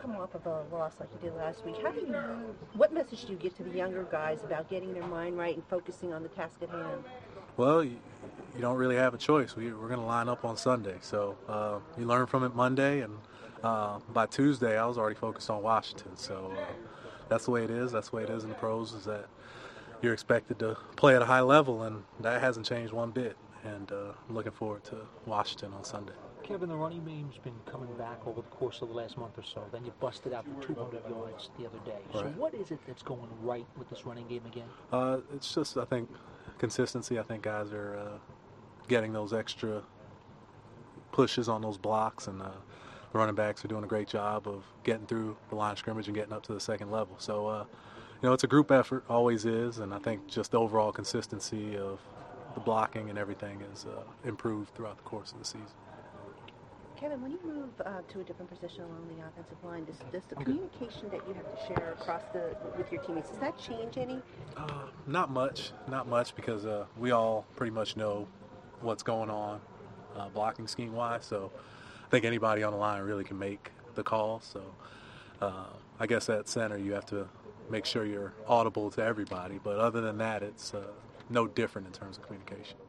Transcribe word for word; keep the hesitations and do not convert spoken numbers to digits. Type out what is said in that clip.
come off of a loss like you did last week, how do you, what message do you get to the younger guys about getting their mind right and focusing on the task at hand? Well, you, you don't really have a choice. We, we're going to line up on Sunday. So uh, you learn from it Monday, and uh, by Tuesday, I was already focused on Washington. So uh, that's the way it is. That's the way it is in the pros, is that you're expected to play at a high level, and that hasn't changed one bit. And uh, I'm looking forward to Washington on Sunday. Kevin, the running game's been coming back over the course of the last month or so. Then you busted out for two hundred yards the other day. So Right. what is it that's going right with this running game again? Uh, it's just, I think, consistency. I think guys are uh, getting those extra pushes on those blocks, and uh, the running backs are doing a great job of getting through the line of scrimmage and getting up to the second level. So, uh, you know, it's a group effort, always is, and I think just the overall consistency of the blocking and everything is uh, improved throughout the course of the season. Kevin, when you move uh, to a different position along the offensive line, does, does the communication that you have to share across the with your teammates, does that change any? Uh, not much, not much, because uh, we all pretty much know what's going on uh, blocking scheme-wise. So I think anybody on the line really can make the call. So uh, I guess at center you have to make sure you're audible to everybody. But other than that, it's uh, no different in terms of communication.